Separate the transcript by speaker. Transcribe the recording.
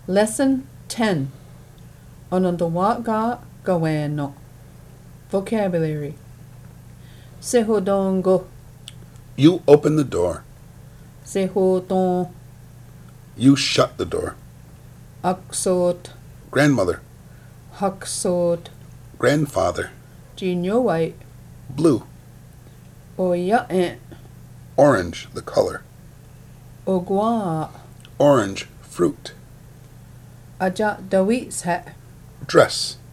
Speaker 1: Lesson 10. Onondawaga gaweno. Vocabulary. Sehodongo.
Speaker 2: You open the door.
Speaker 1: Sehodon.
Speaker 2: You shut the door.
Speaker 1: Aksot.
Speaker 2: Grandmother.
Speaker 1: Haksot.
Speaker 2: Grandfather.
Speaker 1: Jinyo white.
Speaker 2: Blue.
Speaker 1: Oya ent.
Speaker 2: Orange, the color.
Speaker 1: Ogwa.
Speaker 2: Orange, fruit.
Speaker 1: Aja dawit set.
Speaker 2: Dress.